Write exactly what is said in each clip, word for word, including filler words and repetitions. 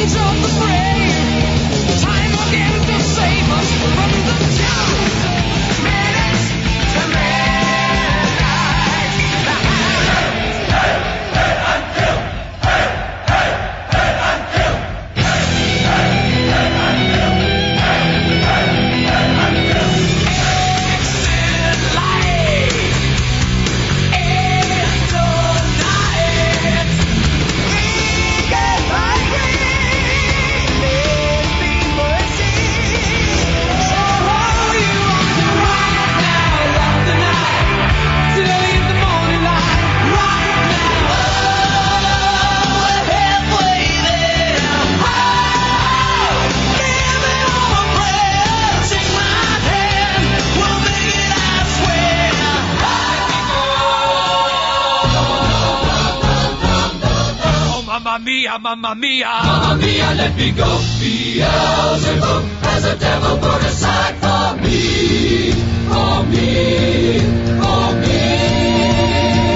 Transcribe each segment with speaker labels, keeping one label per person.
Speaker 1: mia, mamma mia, mamma mia, let me go. Beelzebub has a devil put aside for me, for me, for me.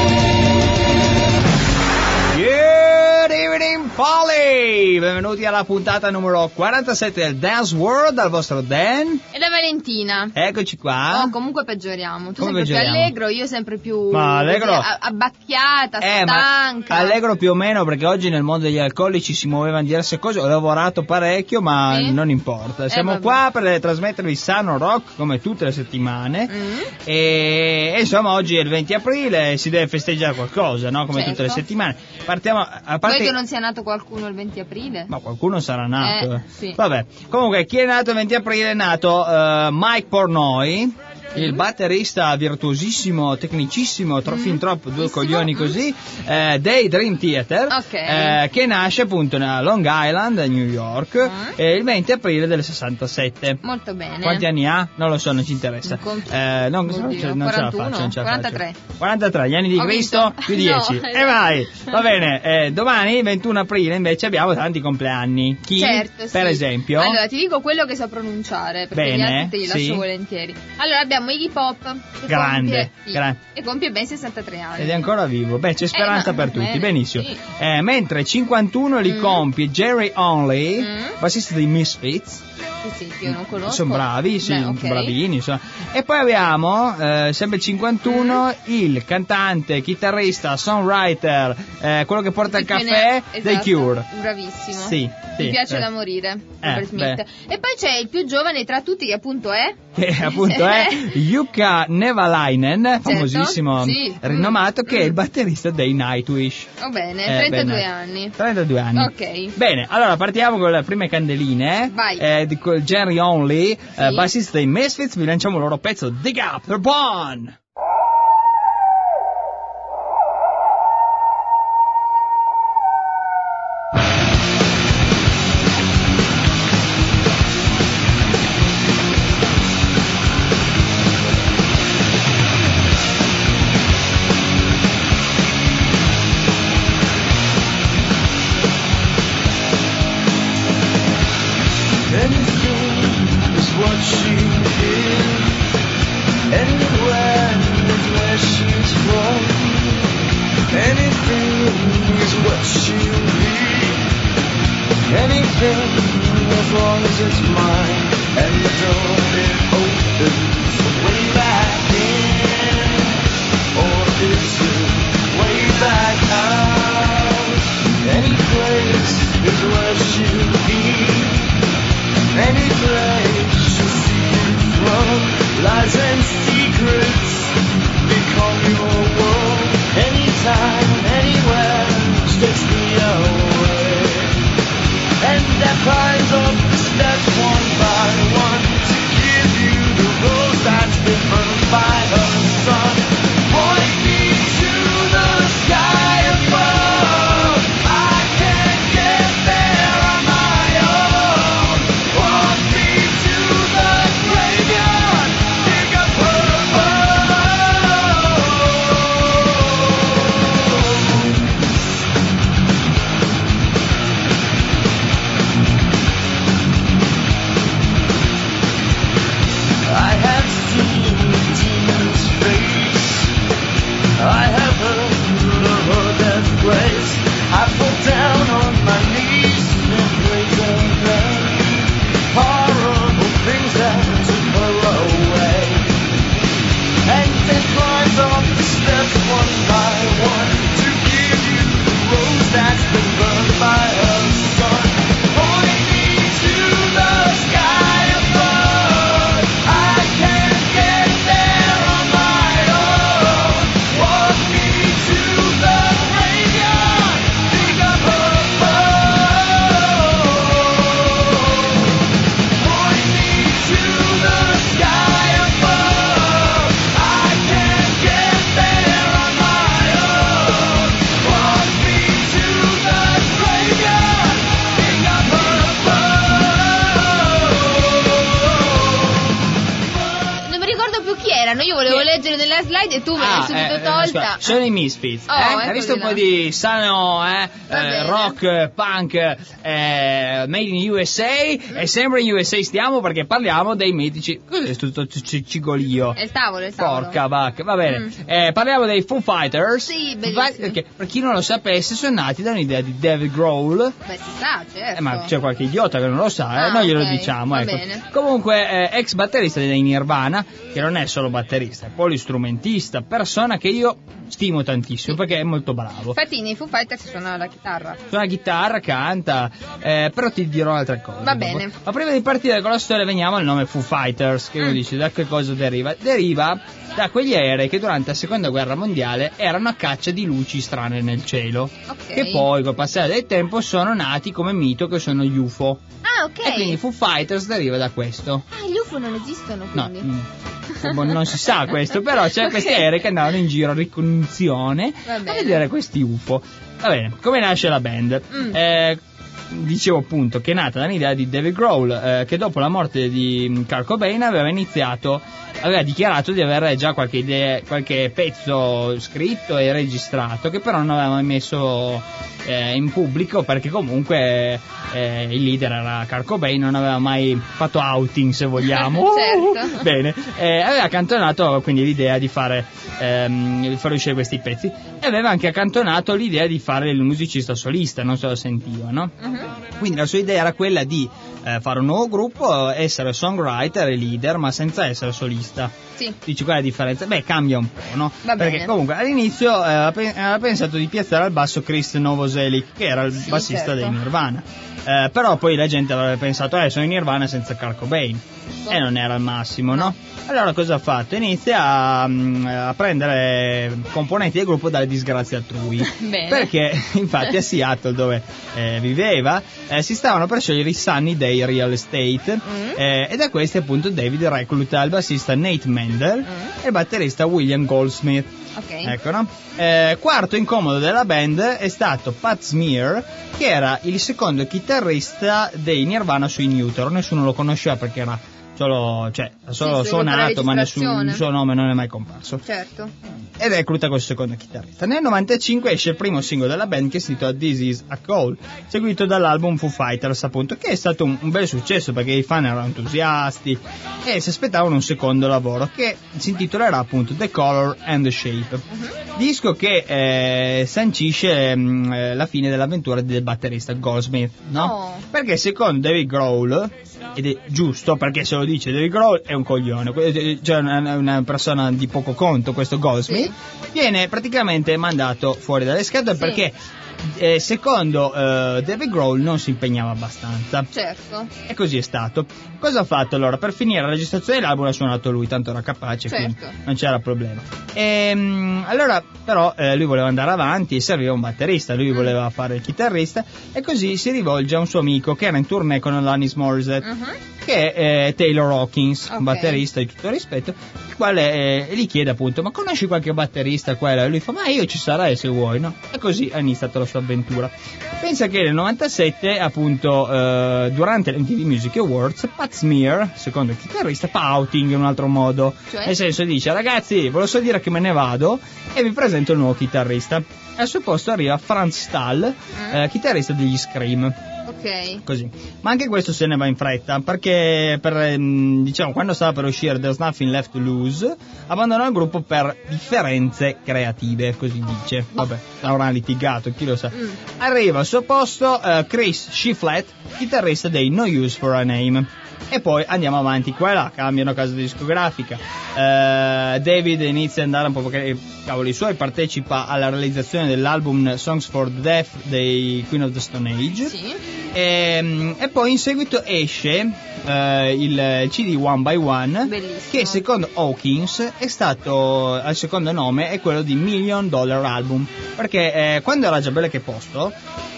Speaker 2: Good evening, Polly! Benvenuti alla puntata numero quarantasette del Dance World, dal vostro Dan
Speaker 3: e da Valentina.
Speaker 2: Eccoci qua.
Speaker 3: Oh, comunque peggioriamo. Tu
Speaker 2: Come
Speaker 3: sempre
Speaker 2: peggioriamo?
Speaker 3: più allegro, io sempre più
Speaker 2: ma allegro...
Speaker 3: così, abbacchiata,
Speaker 2: eh,
Speaker 3: stanca.
Speaker 2: Ma allegro più o meno, perché oggi nel mondo degli alcolici si muovevano diverse cose. Ho lavorato parecchio, ma
Speaker 3: sì?
Speaker 2: non importa. Siamo
Speaker 3: eh,
Speaker 2: qua per trasmettervi Sano Rock come tutte le settimane.
Speaker 3: Mm.
Speaker 2: E, e insomma, oggi è il venti aprile, si deve festeggiare qualcosa, no? Come
Speaker 3: certo.
Speaker 2: tutte le settimane. Partiamo a parte...
Speaker 3: Vuoi che non sia nato qualcuno il venti aprile?
Speaker 2: Ma qualcuno sarà nato.
Speaker 3: Eh, sì.
Speaker 2: Vabbè, comunque chi è nato il venti aprile è nato uh, Mike Portnoy, il batterista virtuosissimo, tecnicissimo, tro- mm. fin troppo due coglioni così, eh, dei Dream Theater,
Speaker 3: okay.
Speaker 2: eh, che nasce appunto a Long Island, New York, mm. eh, il venti aprile del sessantasette.
Speaker 3: Molto bene.
Speaker 2: Quanti anni ha? Non lo so, non ci interessa.
Speaker 3: Eh,
Speaker 2: non non, ce, non ce la faccio, non ce la
Speaker 3: quarantatré.
Speaker 2: Faccio. quarantatré, gli anni di
Speaker 3: Ho
Speaker 2: Cristo,
Speaker 3: vinto.
Speaker 2: più dieci.
Speaker 3: No,
Speaker 2: e vai! Va bene, eh, domani, ventuno aprile, invece abbiamo tanti compleanni. Chi?
Speaker 3: Certo,
Speaker 2: per
Speaker 3: sì.
Speaker 2: esempio?
Speaker 3: Allora, ti dico quello che so pronunciare, perché
Speaker 2: bene,
Speaker 3: gli altri te li lascio
Speaker 2: sì.
Speaker 3: volentieri. Allora, abbiamo Iggy Pop, che
Speaker 2: grande,
Speaker 3: compie, sì,
Speaker 2: grande.
Speaker 3: e compie ben sessantatré anni.
Speaker 2: Ed è ancora vivo. Beh, c'è speranza
Speaker 3: eh,
Speaker 2: per tutti,
Speaker 3: eh,
Speaker 2: benissimo.
Speaker 3: Sì.
Speaker 2: Eh, mentre cinquantuno li
Speaker 3: mm.
Speaker 2: compie Jerry Only,
Speaker 3: mm.
Speaker 2: bassista dei Misfits.
Speaker 3: Sì, sì, io non conosco.
Speaker 2: Sono bravi, sì,
Speaker 3: Beh, okay.
Speaker 2: bravini, insomma. E poi abbiamo, eh, sempre cinquantuno, mm. il cantante, chitarrista, songwriter, eh, quello che porta il, il caffè
Speaker 3: esatto.
Speaker 2: dei Cure.
Speaker 3: Bravissimo.
Speaker 2: Sì, sì.
Speaker 3: Mi piace
Speaker 2: eh.
Speaker 3: da morire, Robert
Speaker 2: eh,
Speaker 3: Smith.
Speaker 2: beh.
Speaker 3: E poi c'è il più giovane tra tutti, che appunto è...
Speaker 2: Che appunto è Jukka Nevalainen,
Speaker 3: certo,
Speaker 2: famosissimo,
Speaker 3: sì.
Speaker 2: rinomato,
Speaker 3: mm.
Speaker 2: che è il batterista dei Nightwish.
Speaker 3: Va bene,
Speaker 2: eh,
Speaker 3: trentadue
Speaker 2: bene.
Speaker 3: anni.
Speaker 2: trentadue anni.
Speaker 3: Ok.
Speaker 2: Bene, allora partiamo con le prime candeline.
Speaker 3: Vai.
Speaker 2: Eh, di quel Jerry Only,
Speaker 3: sì.
Speaker 2: eh, bassista dei Misfits, vi lanciamo il loro pezzo Dig Up the Bone.
Speaker 1: One
Speaker 3: slide e tu me l'hai
Speaker 2: Ah,
Speaker 3: subito
Speaker 2: eh,
Speaker 3: tolta.
Speaker 2: scusa, sono i Misfits.
Speaker 3: Oh,
Speaker 2: eh? Hai
Speaker 3: eccoli
Speaker 2: visto un
Speaker 3: là.
Speaker 2: po' di sano eh,
Speaker 3: Va
Speaker 2: eh,
Speaker 3: bene.
Speaker 2: rock, punk, eh, made in U S A, e sempre in U S A stiamo perché parliamo dei mitici. Cos'è tutto c- cigolio?
Speaker 3: È il tavolo, è il tavolo.
Speaker 2: Porca vacca, va bene.
Speaker 3: Mm.
Speaker 2: Eh, parliamo dei Foo Fighters.
Speaker 3: Sì,
Speaker 2: Foo
Speaker 3: bellissimi.
Speaker 2: Fight- che, per chi non lo sapesse, sono nati da un'idea di David Grohl.
Speaker 3: Beh, si sa, certo.
Speaker 2: Eh, ma c'è qualche idiota che non lo sa, eh?
Speaker 3: Ah,
Speaker 2: Noi glielo
Speaker 3: ok,
Speaker 2: diciamo.
Speaker 3: va
Speaker 2: Ecco.
Speaker 3: bene.
Speaker 2: Comunque, eh, ex batterista dei Nirvana, che non è solo batterista, è polistrumentista, persona che io stimo tantissimo perché è molto bravo.
Speaker 3: Infatti nei Foo Fighters suona la chitarra.
Speaker 2: Suona la chitarra, canta, eh, però ti dirò altre cose.
Speaker 3: Va
Speaker 2: dopo.
Speaker 3: bene.
Speaker 2: Ma prima di partire con la storia veniamo al nome Foo Fighters, che uno
Speaker 3: Mm.
Speaker 2: dice da che cosa deriva? Deriva da quegli aerei che durante la seconda guerra mondiale erano a caccia di luci strane nel cielo,
Speaker 3: Ok.
Speaker 2: che poi col passare del tempo sono nati come mito che sono gli U F O.
Speaker 3: Ah, ok.
Speaker 2: E quindi Foo Fighters deriva da questo.
Speaker 3: Ah, gli U F O non esistono,
Speaker 2: No,
Speaker 3: quindi.
Speaker 2: mm, boh, non si sa questo, però c'è questi aerei che andavano in giro a ricognizione
Speaker 3: Va
Speaker 2: a
Speaker 3: bene.
Speaker 2: vedere questi U F O. Va bene, come nasce la band?
Speaker 3: Mm.
Speaker 2: Eh, dicevo appunto che è nata dall'idea di David Grohl, eh, che dopo la morte di Kurt Cobain aveva iniziato, aveva dichiarato di avere già qualche idea, qualche pezzo scritto e registrato, che però non aveva mai messo eh, in pubblico perché comunque eh, il leader era Kurt Cobain, non aveva mai fatto outing, se vogliamo.
Speaker 3: Certo.
Speaker 2: Bene, eh, aveva accantonato quindi l'idea di fare ehm, di far uscire questi pezzi, e aveva anche accantonato l'idea di fare il musicista solista, non se lo sentiva, no?
Speaker 3: Mhm.
Speaker 2: Quindi la sua idea era quella di eh, fare un nuovo gruppo, essere songwriter e leader, ma senza essere solista.
Speaker 3: Sì.
Speaker 2: Dici qual è la differenza? Beh, cambia un po', no?
Speaker 3: Va
Speaker 2: Perché
Speaker 3: bene.
Speaker 2: comunque all'inizio eh, aveva pe- aveva pensato di piazzare al basso Chris Novoselic, che era il
Speaker 3: Sì,
Speaker 2: bassista
Speaker 3: certo.
Speaker 2: dei Nirvana. Eh, però poi la gente avrebbe pensato, eh, sono i Nirvana senza Kurt Cobain. E non era il massimo, no?
Speaker 3: No.
Speaker 2: Allora cosa ha fatto? Inizia a, mm, a prendere componenti del gruppo dalle disgrazie altrui.
Speaker 3: Bene.
Speaker 2: Perché infatti a Seattle, dove eh, viveva, eh, si stavano per scegliere i Sunny Day Real Estate,
Speaker 3: Mm.
Speaker 2: eh, e da questi appunto David recluta il bassista Nate Mendel
Speaker 3: Mm.
Speaker 2: e il batterista William Goldsmith.
Speaker 3: Ok.
Speaker 2: Ecco, no? Eh, quarto incomodo della band è stato Pat Smear, che era il secondo chitarrista dei Nirvana sui Neutron. Nessuno lo conosceva perché era solo, cioè, ha solo
Speaker 3: Sì, solo per la
Speaker 2: suonato, ma nessun,
Speaker 3: registrazione.
Speaker 2: il suo nome non è mai comparso.
Speaker 3: Certo.
Speaker 2: Ed recluta questo secondo chitarrista. Nel novantacinque esce il primo singolo della band, che si intitola This Is a Call, seguito dall'album Foo Fighters, appunto, che è stato un, un bel successo perché i fan erano entusiasti e si aspettavano un secondo lavoro che si intitolerà appunto The Color and the Shape. Disco che eh, sancisce mh, eh, la fine dell'avventura del batterista Goldsmith, no?
Speaker 3: Oh.
Speaker 2: Perché secondo David Grohl, ed è giusto perché se lo dice David Grohl, è un coglione, que- cioè una, una persona di poco conto, questo Goldsmith,
Speaker 3: Sì.
Speaker 2: viene praticamente mandato fuori dalle scatole
Speaker 3: Sì.
Speaker 2: perché eh, secondo eh, David Grohl non si impegnava abbastanza.
Speaker 3: Certo.
Speaker 2: E così è stato. Cosa ha fatto allora? Per finire la registrazione dell'album ha suonato lui, tanto era capace,
Speaker 3: Certo.
Speaker 2: quindi non c'era problema. Ehm, allora però eh, lui voleva andare avanti e serviva un batterista, lui
Speaker 3: Mm.
Speaker 2: voleva fare il chitarrista, e così si rivolge a un suo amico che era in tournée con Alanis Morissette,
Speaker 3: Mhm.
Speaker 2: che è eh, Taylor Hawkins,
Speaker 3: Ok.
Speaker 2: un batterista di tutto rispetto, il quale eh, gli chiede appunto, ma conosci qualche batterista qua? E lui fa, ma io ci sarei se vuoi, no? E così ha iniziato la sua avventura. Pensa che nel novantasette, appunto, eh, durante l'M T V Music Awards, Pat Smear, secondo il chitarrista, fa outing in un altro modo.
Speaker 3: Cioè?
Speaker 2: Nel senso dice, ragazzi, volevo solo dire che me ne vado e vi presento il nuovo chitarrista. Al suo posto arriva Franz Stahl,
Speaker 3: Mm.
Speaker 2: eh, chitarrista degli Scream.
Speaker 3: Ok.
Speaker 2: Così. Ma anche questo se ne va in fretta, perché per, ehm, diciamo, quando stava per uscire There's Nothing Left to Lose, abbandonò il gruppo per differenze creative, così dice. Vabbè, avrà litigato, chi lo sa.
Speaker 3: Mm.
Speaker 2: Arriva al suo posto eh, Chris Shiflett, chitarrista dei No Use for a Name. E poi andiamo avanti, qua e là, cambiano casa discografica. Eh, David inizia ad andare un po' perché, cavoli suoi, partecipa alla realizzazione dell'album Songs for the Deaf dei Queen of the Stone Age.
Speaker 3: Sì.
Speaker 2: E, e poi in seguito esce eh, il C D One by One,
Speaker 3: Bellissimo.
Speaker 2: che secondo Hawkins è stato, al secondo nome è quello di Million Dollar Album, perché eh, quando era già belle che posto,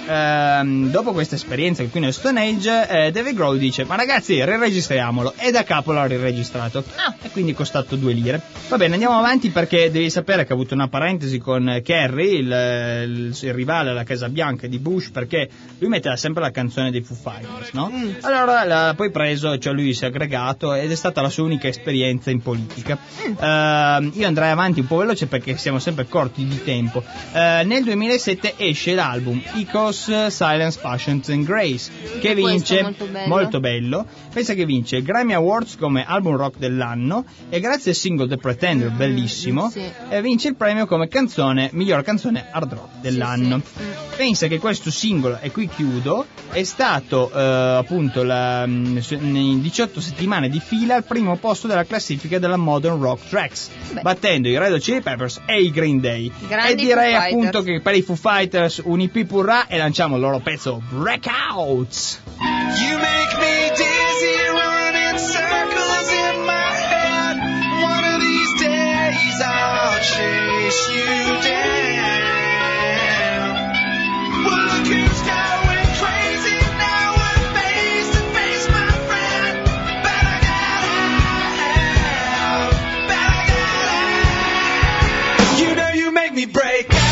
Speaker 2: ehm, dopo questa esperienza con Queen of the Stone Age, eh, David Grohl dice, ma ragazzi riregistriamolo, e da capo l'ha riregistrato.
Speaker 3: Ah.
Speaker 2: E quindi è costato due lire. Va bene, andiamo avanti perché devi sapere che ha avuto una parentesi con Kerry, il, il, il rivale alla Casa Bianca di Bush, perché lui metteva sempre la canzone dei Foo Fighters, no? Mm. Allora l'ha poi preso, cioè lui si è aggregato ed è stata la sua unica esperienza in politica. Mm. Uh, io andrei avanti un po' veloce perché siamo sempre corti di tempo. Uh, nel duemilasette esce l'album Echoes, Silence, Passions and Grace, che vince,
Speaker 3: molto bello.
Speaker 2: molto bello, pensa che vince il Grammy Awards come album rock dell'anno e grazie al singolo The Pretender, mm, bellissimo, sì. eh, vince il premio come canzone, miglior canzone hard rock dell'anno. Sì, sì. Pensa che questo singolo, e qui chiudo, è stato eh, appunto la, in diciotto settimane di fila al primo posto della classifica della Modern Rock Tracks, Beh. battendo i Red Hot Chili Peppers e i Green Day. Grandi, e direi appunto che per i Foo Fighters un I P purrà e lanciamo il loro pezzo Breakouts.
Speaker 1: You make me dizzy, running circles in my head. One of these days I'll chase you down. Well, look who's going crazy now. We're face to face, my friend. Better get out, better get out. You know you make me break out.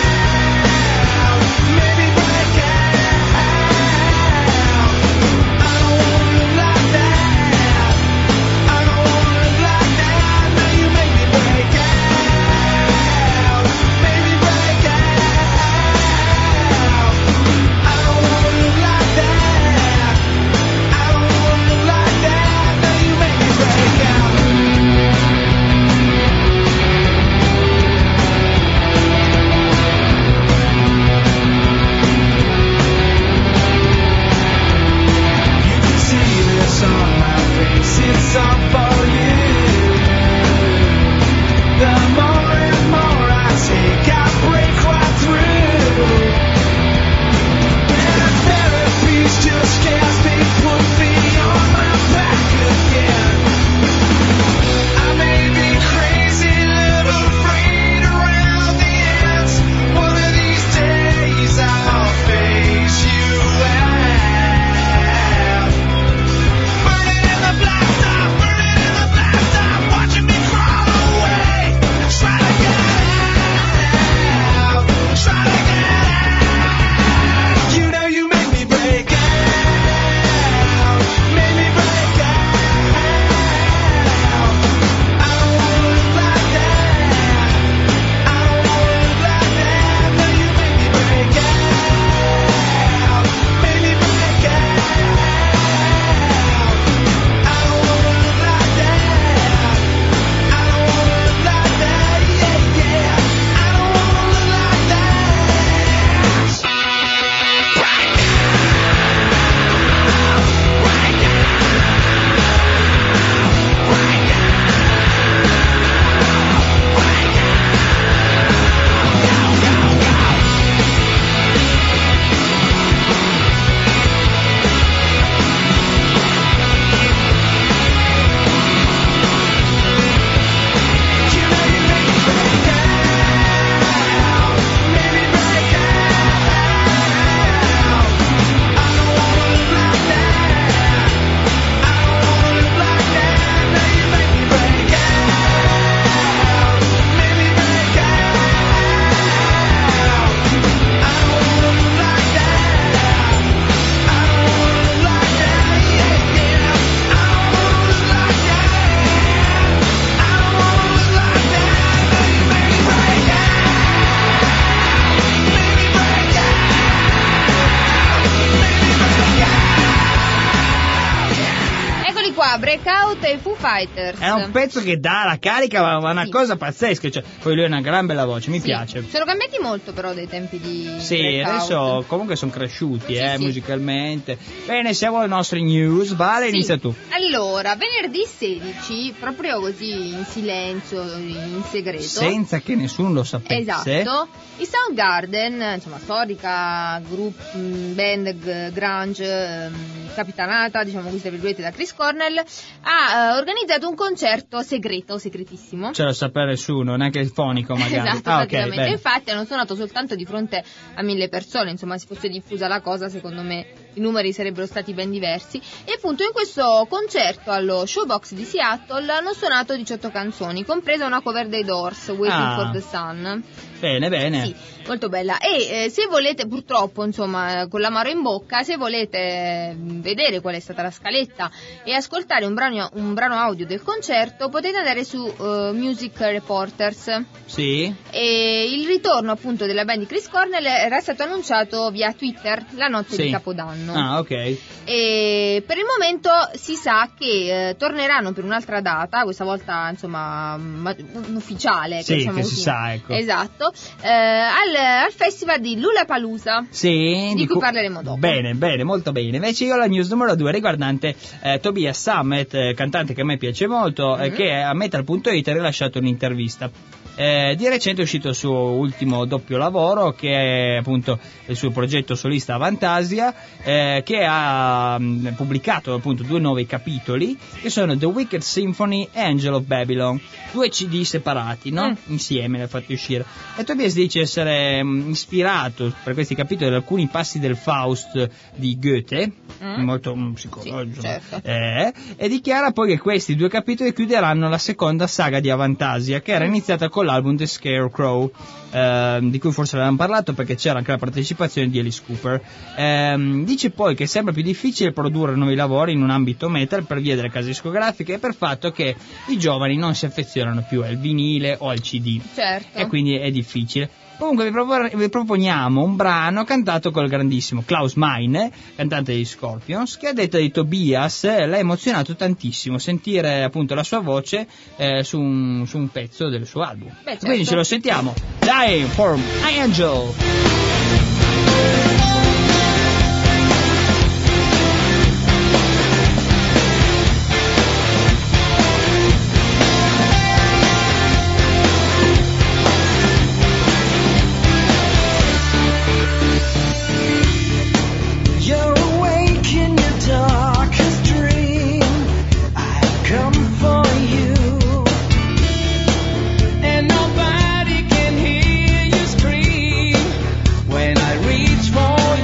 Speaker 3: Breakout e Foo Fighters.
Speaker 2: È un pezzo che dà la carica, ma è una sì. cosa pazzesca. Cioè, poi lui ha una gran bella voce, mi
Speaker 3: sì.
Speaker 2: piace.
Speaker 3: Sono cambiati molto però dai tempi di
Speaker 2: Sì,
Speaker 3: Breakout.
Speaker 2: adesso comunque sono cresciuti
Speaker 3: sì,
Speaker 2: eh,
Speaker 3: sì.
Speaker 2: musicalmente. Bene, siamo alle nostre news. Vale, sì. inizia tu.
Speaker 3: Allora, venerdì sedici, proprio così in silenzio, in segreto,
Speaker 2: senza che nessuno lo sapesse.
Speaker 3: Esatto. I Soundgarden, insomma, storica group, band grunge capitanata, diciamo così, tra virgolette, da Chris Cornell, ha uh, organizzato un concerto segreto, segretissimo.
Speaker 2: Ce lo sapeva nessuno, neanche il fonico magari.
Speaker 3: Esatto,
Speaker 2: ah,
Speaker 3: praticamente.
Speaker 2: okay,
Speaker 3: infatti hanno suonato soltanto di fronte a mille persone, insomma, si fosse diffusa la cosa, secondo me i numeri sarebbero stati ben diversi. E appunto in questo concerto allo Showbox di Seattle hanno suonato diciotto canzoni, compresa una cover dei Doors, Waiting
Speaker 2: Ah.
Speaker 3: for the Sun.
Speaker 2: Bene, bene.
Speaker 3: Sì, molto bella. E eh, se volete, purtroppo, insomma, con l'amaro in bocca, se volete eh, vedere qual è stata la scaletta e ascoltare un brano, un brano audio del concerto, potete andare su uh, Music Reporters.
Speaker 2: Sì.
Speaker 3: E il ritorno appunto della band di Chris Cornell era stato annunciato via Twitter la notte
Speaker 2: Sì.
Speaker 3: di Capodanno.
Speaker 2: Ah, ok.
Speaker 3: E per il momento si sa che eh, torneranno per un'altra data, questa volta insomma ma- ufficiale,
Speaker 2: Sì,
Speaker 3: diciamo
Speaker 2: che
Speaker 3: così.
Speaker 2: si sa, ecco.
Speaker 3: Esatto, eh, al, al festival di Lollapalooza.
Speaker 2: Sì,
Speaker 3: Di cui
Speaker 2: cu-
Speaker 3: parleremo dopo.
Speaker 2: Bene, bene, molto bene. Invece io ho la news numero due riguardante eh, Tobias Sammet, eh, cantante che a me piace molto, eh,
Speaker 3: Mhm.
Speaker 2: che a metal punto it ha rilasciato un'intervista. Eh, di recente è uscito il suo ultimo doppio lavoro, che è appunto il suo progetto solista Avantasia, eh, che ha mh, pubblicato appunto due nuovi capitoli, che sono The Wicked Symphony e Angel of Babylon, due C D separati, no?
Speaker 3: Mm.
Speaker 2: Insieme li ha fatti uscire. E Tobias dice essere mh, ispirato per questi capitoli da alcuni passi del Faust di Goethe,
Speaker 3: Mm.
Speaker 2: molto mh, psicologico,
Speaker 3: Sì, certo.
Speaker 2: eh, e dichiara poi che questi due capitoli chiuderanno la seconda saga di Avantasia, che era iniziata con l'album The Scarecrow, eh, di cui forse avevamo parlato perché c'era anche la partecipazione di Alice Cooper. Ehm, dice poi che sembra più difficile produrre nuovi lavori in un ambito metal per via delle case discografiche e per il fatto che i giovani non si affezionano più al vinile o al C D,
Speaker 3: Certo.
Speaker 2: e quindi è difficile. Comunque vi, propor- vi proponiamo un brano cantato col grandissimo Klaus Meine, cantante degli Scorpions, che a detta di Tobias eh, l'ha emozionato tantissimo sentire appunto la sua voce eh, su, un, su un pezzo del suo album.
Speaker 3: Beh, certo.
Speaker 2: Quindi ce lo sentiamo. Dying for Angel.
Speaker 4: You're awake in your darkest dream. I've come for you, and nobody can hear you scream when I reach for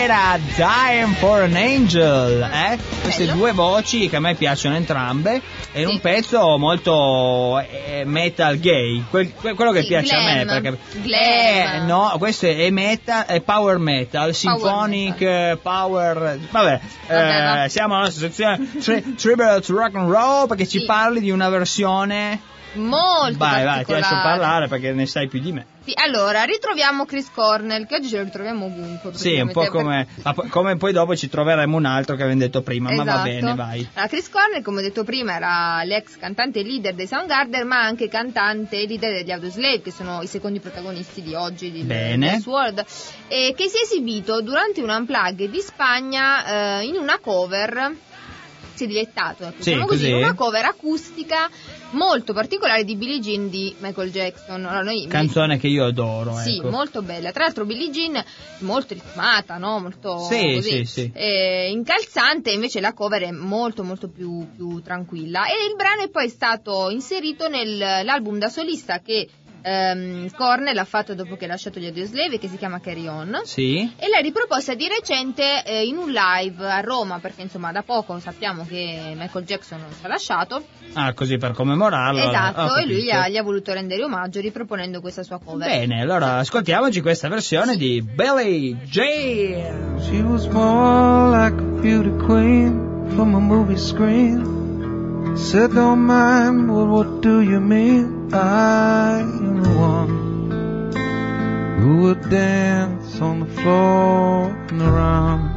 Speaker 2: era Dying for an Angel, eh? Queste
Speaker 3: Bello.
Speaker 2: due voci che a me piacciono entrambe, è
Speaker 3: Sì.
Speaker 2: un pezzo molto eh, metal gay, quel- que- quello che
Speaker 3: Sì,
Speaker 2: piace a me,
Speaker 3: glam.
Speaker 2: perché
Speaker 3: Glam.
Speaker 2: Eh, no, questo è metal, è power metal, symphonic
Speaker 3: metal.
Speaker 2: eh, power, vabbè,
Speaker 3: Vabbè,
Speaker 2: eh,
Speaker 3: va.
Speaker 2: siamo alla nostra sezione tri- Tribute to Rock and Roll, perché ci
Speaker 3: Sì.
Speaker 2: parli di una versione.
Speaker 3: Molto
Speaker 2: Vai, vai, ti lascio
Speaker 3: particolare.
Speaker 2: parlare perché ne sai più di me.
Speaker 3: Sì, allora, ritroviamo Chris Cornell, che oggi ce lo ritroviamo ovunque.
Speaker 2: Sì, un po'
Speaker 3: praticamente,
Speaker 2: come, ma po- come poi dopo ci troveremo un altro che avevamo detto prima, ma va
Speaker 3: Esatto.
Speaker 2: bene, vai.
Speaker 3: Allora, Chris Cornell, come ho detto prima, era l'ex cantante e leader dei Soundgarden, ma anche cantante e leader degli Audioslave, che sono i secondi protagonisti di oggi di
Speaker 2: Bene.
Speaker 3: Dance World, e che si è esibito durante un unplugged di Spagna eh, in una cover. Si è dilettato, ecco,
Speaker 2: Sì,
Speaker 3: diciamo così,
Speaker 2: così.
Speaker 3: in una cover acustica molto particolare di Billie Jean di Michael Jackson. Allora, noi
Speaker 2: Canzone che io adoro,
Speaker 3: Sì,
Speaker 2: ecco.
Speaker 3: molto bella. Tra l'altro Billie Jean molto ritmata, no? Molto
Speaker 2: Sì,
Speaker 3: così,
Speaker 2: sì, sì.
Speaker 3: eh, incalzante, invece la cover è molto molto più, più tranquilla. E il brano è poi stato inserito nell'album da solista che ehm, Cornell ha fatto dopo che ha lasciato gli Audioslave, che si chiama Carry On.
Speaker 2: Sì?
Speaker 3: E l'ha riproposta di recente eh, in un live a Roma, perché insomma da poco sappiamo che Michael Jackson ci ha lasciato.
Speaker 2: Ah, così per commemorarlo.
Speaker 3: Esatto,
Speaker 2: ho
Speaker 3: e lui gli
Speaker 2: capito.
Speaker 3: ha, gli ha voluto rendere omaggio riproponendo questa sua cover.
Speaker 2: Bene, allora ascoltiamoci questa versione di Billie Jean.
Speaker 4: She was more like a beauty queen from a movie screen. Said don't mind, well what do you mean? I am the one who would dance on the floor and around.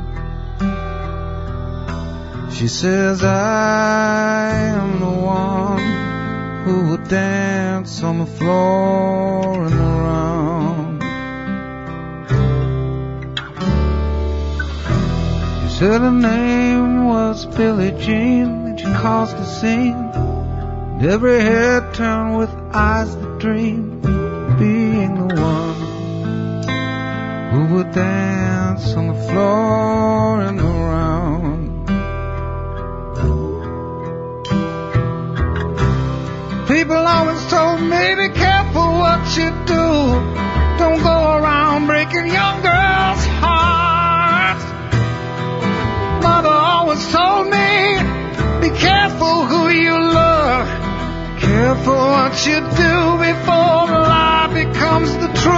Speaker 4: She says I am the one who would dance on the floor and around. She said her name was Billie Jean, and she caused a scene. And every head turned with eyes that dream, being the one who would dance on the floor and around. People always told me, be careful what you do. Don't go around breaking young girls' hearts. Mother always told me, be careful who you love. Careful what you do before the lie becomes the truth.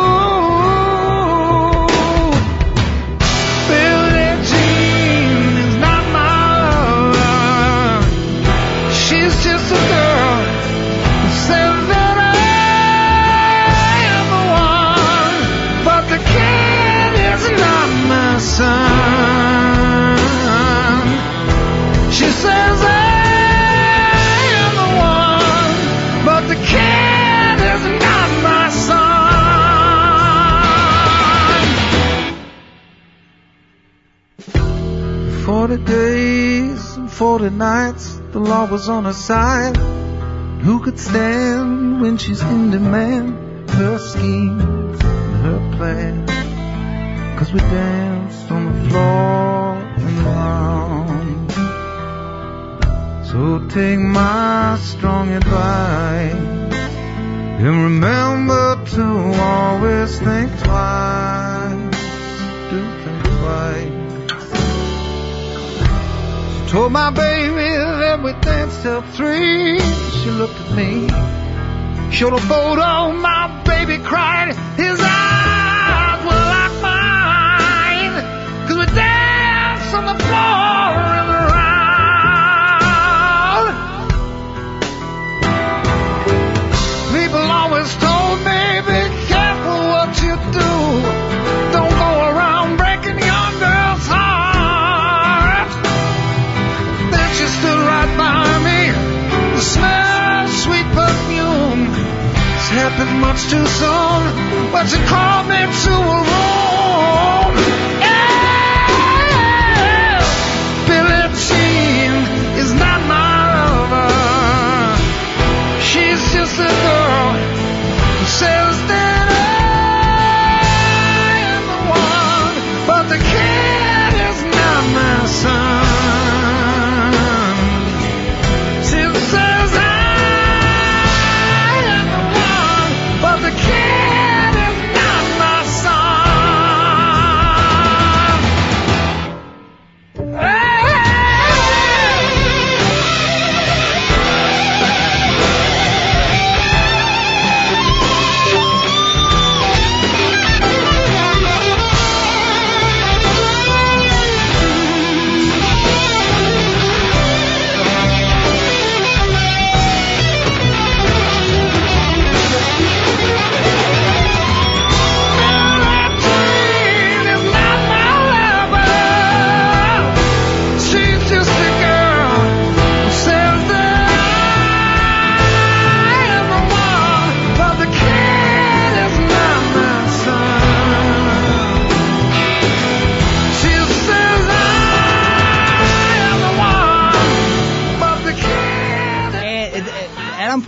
Speaker 4: Billie Jean is not my lover. She's just a girl who says that I am the one, but the kid is not my son. She says I am the one, but the kid is not my son. Forty days and forty nights, the law was on her side. Who could stand when she's in demand? Her schemes and her plans. 'Cause we danced on the floor and around. So take my strong advice and remember to always think twice. Do think twice. She told my baby that we danced till three. She looked at me, showed a photo, my baby cried. His eyes were like mine, 'cause we danced on the floor and around. People always told me, be careful what you do. Don't go around breaking young girls' hearts. Then she stood right by me, the smell of sweet perfume. It's happened much too soon, but she called me to a room. Yeah, Billie Jean is not my lover. She's just a girl who says that I am the one, but the kid is not my son. She says I am the one, but the kid is not my son.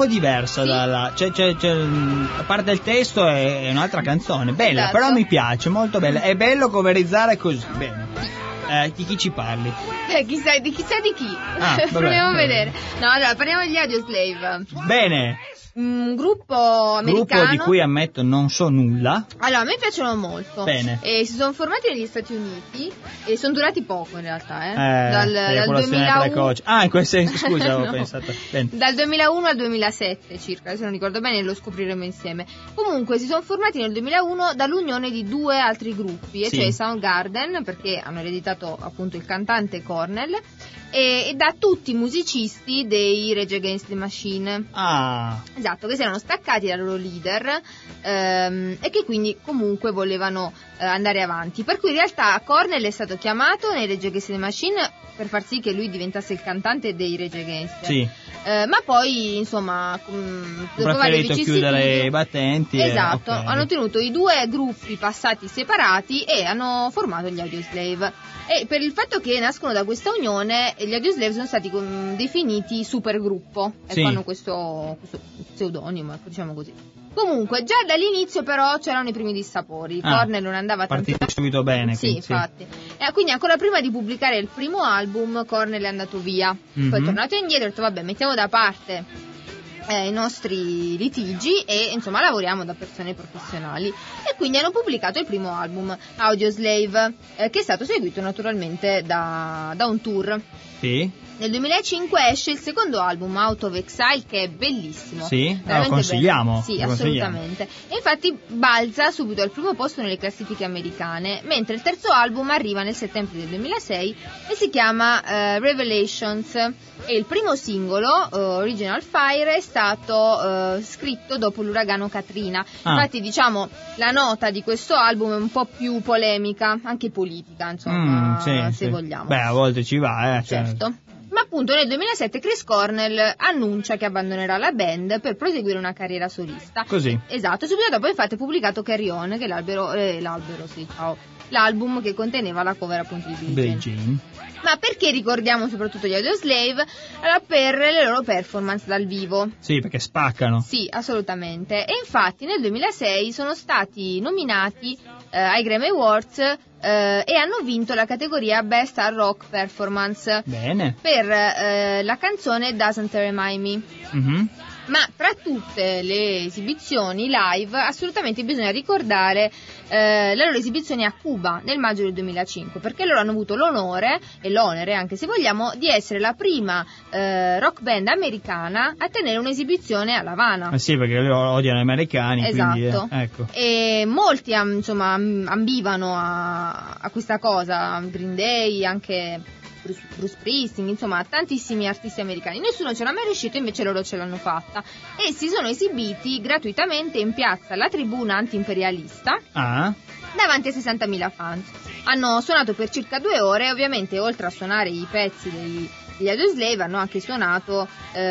Speaker 2: po' diversa
Speaker 3: Sì.
Speaker 2: dalla, cioè, cioè, cioè, a parte il testo è, è un'altra canzone, bella,
Speaker 3: Esatto.
Speaker 2: però mi piace, molto bella. È bello coverizzare così, bene. Eh, di chi ci parli?
Speaker 3: Eh, chissà di chissà di chi.
Speaker 2: Ah, vabbè,
Speaker 3: Proviamo a
Speaker 2: vabbè.
Speaker 3: vedere. No, allora parliamo degli Audioslave.
Speaker 2: Bene,
Speaker 3: Un gruppo americano.
Speaker 2: gruppo di cui ammetto non so nulla.
Speaker 3: Allora, a me piacciono molto.
Speaker 2: Bene.
Speaker 3: E si sono formati negli Stati Uniti e sono durati poco in realtà, eh.
Speaker 2: Eh,
Speaker 3: dal, dal
Speaker 2: eiaculazione
Speaker 3: duemilauno
Speaker 2: precoce. Ah, in quel senso, scusa, avevo
Speaker 3: No.
Speaker 2: pensato. Bene.
Speaker 3: Dal duemilauno al duemilasette circa, se non ricordo bene, lo scopriremo insieme. Comunque si sono formati nel duemilauno dall'unione di due altri gruppi, e
Speaker 2: Sì.
Speaker 3: cioè i Soundgarden, perché hanno ereditato appunto il cantante Cornell, e, e da tutti i musicisti dei Rage Against the Machine.
Speaker 2: Ah,
Speaker 3: Esatto, che si erano staccati dal loro leader ehm, e che quindi comunque volevano eh, andare avanti. Per cui in realtà Cornell è stato chiamato nei Rage Against the Machine per far sì che lui diventasse il cantante dei Rage Against.
Speaker 2: sì.
Speaker 3: Eh, ma poi insomma mh,
Speaker 2: Ho
Speaker 3: dopo varie
Speaker 2: preferito chiudere
Speaker 3: vicissitudini,
Speaker 2: i battenti. e-
Speaker 3: esatto,
Speaker 2: ok.
Speaker 3: hanno tenuto i due gruppi passati separati e hanno formato gli Audioslave. E per il fatto che nascono da questa unione, gli Audioslave sono stati com- definiti supergruppo, ecco,
Speaker 2: Sì.
Speaker 3: hanno questo, questo pseudonimo, ecco, diciamo così. Comunque, già dall'inizio però c'erano i primi dissapori.
Speaker 2: Ah,
Speaker 3: Cornell non andava tanto.
Speaker 2: Partito subito bene.
Speaker 3: Sì,
Speaker 2: quindi, sì.
Speaker 3: infatti. E quindi ancora prima di pubblicare il primo album, Cornell è andato via.
Speaker 2: Mhm.
Speaker 3: Poi è tornato indietro e ha detto vabbè, mettiamo da parte eh, i nostri litigi e insomma lavoriamo da persone professionali. E quindi hanno pubblicato il primo album, Audioslave, eh, che è stato seguito naturalmente da, da un tour.
Speaker 2: Sì,
Speaker 3: Nel duemilacinque esce il secondo album, Out of Exile, che è bellissimo.
Speaker 2: Sì? Ah, lo
Speaker 3: Veramente
Speaker 2: consigliamo,
Speaker 3: bello. Sì,
Speaker 2: lo consigliamo.
Speaker 3: assolutamente. E infatti balza subito al primo posto nelle classifiche americane, mentre il terzo album arriva nel settembre del duemilasei e si chiama eh, Revelations. E il primo singolo, eh, Original Fire, è stato eh, scritto dopo l'uragano Katrina.
Speaker 2: Ah.
Speaker 3: Infatti, diciamo, la nota di questo album è un po' più polemica, anche politica, insomma,
Speaker 2: Mm, sì,
Speaker 3: se
Speaker 2: sì.
Speaker 3: vogliamo.
Speaker 2: Beh, a volte ci va, eh. cioè-
Speaker 3: Certo. Ma appunto nel duemilasette Chris Cornell annuncia che abbandonerà la band per proseguire una carriera solista.
Speaker 2: Così.
Speaker 3: Esatto, subito dopo infatti ha pubblicato Carry On, che è l'albero, eh, l'albero sì, ciao, l'album che conteneva la cover appunto di Billie
Speaker 2: Billie
Speaker 3: Jean.
Speaker 2: Jean.
Speaker 3: Ma perché ricordiamo soprattutto gli Audioslave? Allora, per le loro performance dal vivo.
Speaker 2: Sì, perché spaccano.
Speaker 3: Sì, assolutamente. E infatti nel duemilasei sono stati nominati eh, ai Grammy Awards eh, e hanno vinto la categoria Best Hard Rock Performance
Speaker 2: Bene.
Speaker 3: per eh, la canzone Doesn't Remind Me.
Speaker 2: Mhm.
Speaker 3: Ma tra tutte le esibizioni live assolutamente bisogna ricordare eh, la loro esibizione a Cuba nel maggio del duemilacinque, perché loro hanno avuto l'onore e l'onere, anche se vogliamo, di essere la prima eh, rock band americana a tenere un'esibizione a La Habana.
Speaker 2: Eh sì, perché loro odiano gli americani, quindi
Speaker 3: Esatto.
Speaker 2: eh, ecco.
Speaker 3: E molti am- insomma am- ambivano a, a questa cosa, Green Day, anche Bruce, Bruce Springsteen, insomma tantissimi artisti americani. Nessuno ce l'ha mai riuscito, invece loro ce l'hanno fatta e si sono esibiti gratuitamente in piazza La Tribuna Antiimperialista
Speaker 2: Ah,
Speaker 3: davanti a sessantamila fans. Hanno suonato per circa due ore e ovviamente oltre a suonare i pezzi dei gli Audioslave hanno anche suonato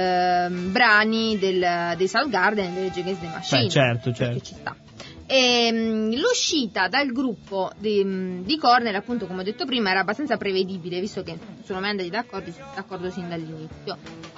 Speaker 3: ehm, brani del, dei Soundgarden e dei Rage Against the Machine.
Speaker 2: Beh, certo, certo.
Speaker 3: Perché ci sta. E, mh, l'uscita dal gruppo di, mh, di Cornell, appunto, come ho detto prima, era abbastanza prevedibile, visto che non sono mai andati d'accordo, d'accordo sin dall'inizio.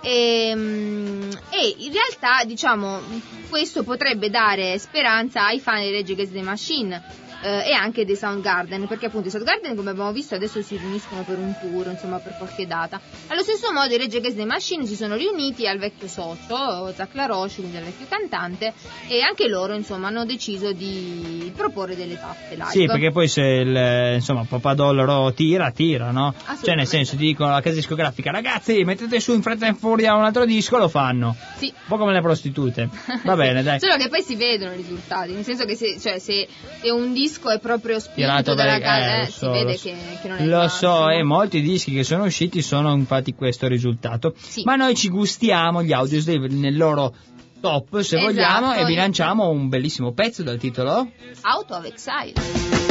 Speaker 3: E, mh, e in realtà, diciamo, questo potrebbe dare speranza ai fan di Rage Against the Machine eh, e anche dei Soundgarden, perché appunto i Soundgarden, come abbiamo visto, adesso si riuniscono per un tour, insomma, per qualche data. Allo stesso modo i Rage Against the Machine si sono riuniti al vecchio socio, Zach LaRoche, quindi al vecchio cantante, e anche loro, insomma, hanno deciso di proporre delle tappe live.
Speaker 2: sì, perché poi se il, insomma, Papadollaro tira, tira, no? Cioè, nel senso, ti dicono alla casa discografica, ragazzi, mettete su in fretta e in furia un altro disco, lo fanno.
Speaker 3: Sì.
Speaker 2: Un po' come le prostitute. Va bene, dai.
Speaker 3: Solo che poi si vedono i risultati, nel senso che se, cioè, se, se un disco è proprio spinto
Speaker 2: Tirato
Speaker 3: dalla
Speaker 2: dai-
Speaker 3: casa,
Speaker 2: eh,
Speaker 3: eh,
Speaker 2: lo
Speaker 3: si
Speaker 2: so,
Speaker 3: vede
Speaker 2: lo so.
Speaker 3: che, che non è il
Speaker 2: Lo so,
Speaker 3: massimo.
Speaker 2: e molti dischi che sono usciti sono infatti questo risultato.
Speaker 3: Sì.
Speaker 2: Ma noi ci gustiamo gli Audioslave nel loro top, se
Speaker 3: Esatto.
Speaker 2: vogliamo, e vi lanciamo un bellissimo pezzo dal titolo
Speaker 3: Out of Exile.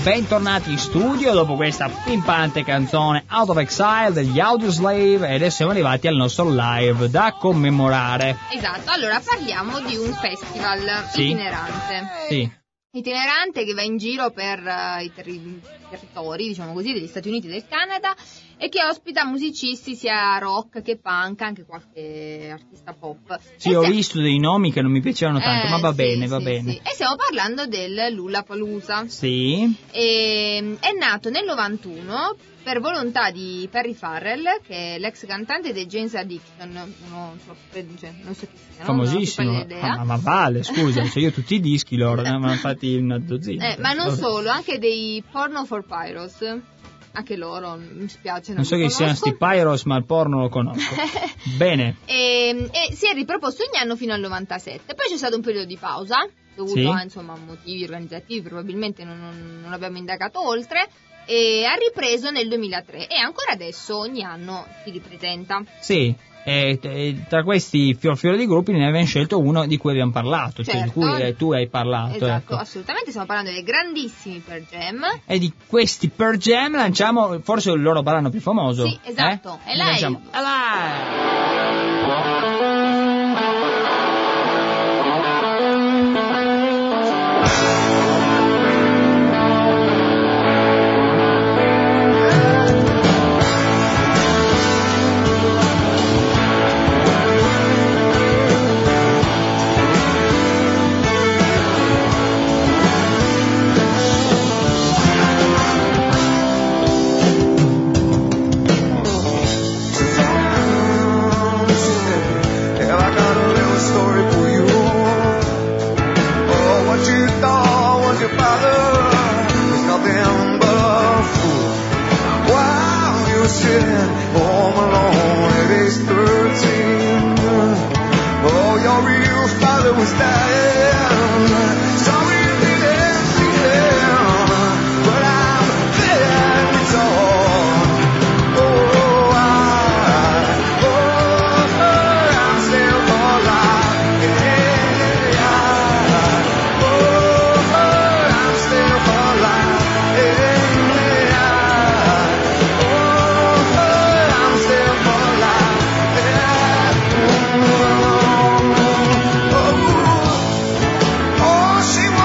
Speaker 2: bentornati in studio dopo questa pimpante canzone Out of Exile degli Audioslave, e adesso siamo arrivati al nostro live da commemorare.
Speaker 3: Esatto, allora parliamo di un festival
Speaker 2: Sì.
Speaker 3: itinerante.
Speaker 2: Sì.
Speaker 3: Itinerante che va in giro per uh, i terri- territori, diciamo così, degli Stati Uniti e del Canada, e che ospita musicisti sia rock che punk, anche qualche artista pop.
Speaker 2: Sì,
Speaker 3: E
Speaker 2: ho
Speaker 3: sia-
Speaker 2: visto dei nomi che non mi piacevano tanto,
Speaker 3: Eh,
Speaker 2: ma va
Speaker 3: sì,
Speaker 2: bene, va
Speaker 3: sì,
Speaker 2: bene.
Speaker 3: sì. E stiamo parlando del Lollapalooza.
Speaker 2: Sì.
Speaker 3: E, è nato nel novantuno per volontà di Perry Farrell, che è l'ex cantante dei Jane's Addiction, uno, non so, cioè, non so chi sia, no?
Speaker 2: Famosissimo.
Speaker 3: Non ho più pallida idea.
Speaker 2: Ah, ma, ma vale, scusa, cioè io tutti i dischi loro ne avevano fatti una dozzina.
Speaker 3: Eh, ma non solo, anche dei Porno for Pyros, anche loro, mi spiace, non,
Speaker 2: Non so
Speaker 3: li
Speaker 2: chi siano
Speaker 3: conosco.
Speaker 2: sti Pyros, ma il porno lo conosco. Bene.
Speaker 3: e, e si è riproposto ogni anno fino al novantasette, poi c'è stato un periodo di pausa, dovuto
Speaker 2: Sì.
Speaker 3: a insomma, motivi organizzativi, probabilmente non, non, non abbiamo indagato oltre, e ha ripreso nel duemilatré, e ancora adesso ogni anno si ripresenta.
Speaker 2: Sì. E, e tra questi fior fiore di gruppi ne abbiamo scelto uno di cui abbiamo parlato, cioè di
Speaker 3: Certo.
Speaker 2: cui eh, tu hai parlato.
Speaker 3: Esatto,
Speaker 2: ecco.
Speaker 3: assolutamente, stiamo parlando dei grandissimi Pearl Jam.
Speaker 2: E di questi Pearl Jam lanciamo forse il loro brano più famoso.
Speaker 3: Sì, esatto,
Speaker 2: eh?
Speaker 3: è Alive.
Speaker 2: Lanciamo Alive.
Speaker 4: Have I got a little story for you? Oh, what you thought was your father was nothing but a fool. While you were sitting home alone at age thirteen, oh, your real father was dying. Sorry you didn't see him, but I'm very torn. Oh, I, oh, I'm still alive. Yeah, oh, I'm still alive. Yeah, oh, I'm still alive. Yeah, oh, oh, she